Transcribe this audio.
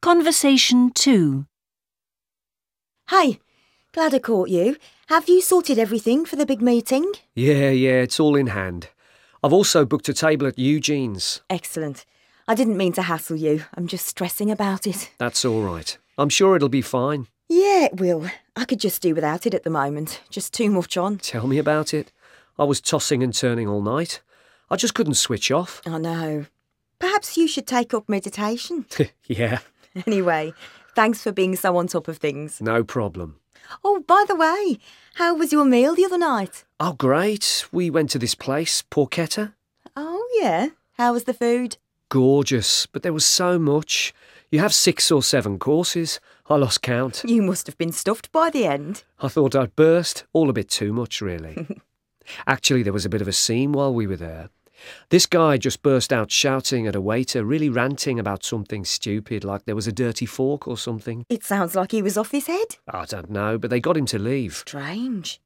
Conversation 2. Hey, glad I caught you. Have you sorted everything for the big meeting? Yeah, it's all in hand. I've also booked a table at Eugene's. Excellent. I didn't mean to hassle you. I'm just stressing about it. That's all right. I'm sure it'll be fine. Yeah, it will. I could just do without it at the moment. Just too much on. Tell me about it. I was tossing and turning all night. I just couldn't switch off. I know. Perhaps you should take up meditation. Yeah, Anyway, thanks for being so on top of things. no problem. Oh, by the way, how was your meal the other night? Oh, great. We went to this place, Porchetta. Oh, yeah. How was the food? Gorgeous, but there was so much. You have 6 or 7 courses. I lost count. You must have been stuffed by the end. I thought I'd burst. All a bit too much, really. Actually, there was a bit of a scene while we were there. This guy just burst out shouting at a waiter, really ranting about something stupid, like there was a dirty fork or something. It sounds like he was off his head. I don't know, but they got him to leave. Strange.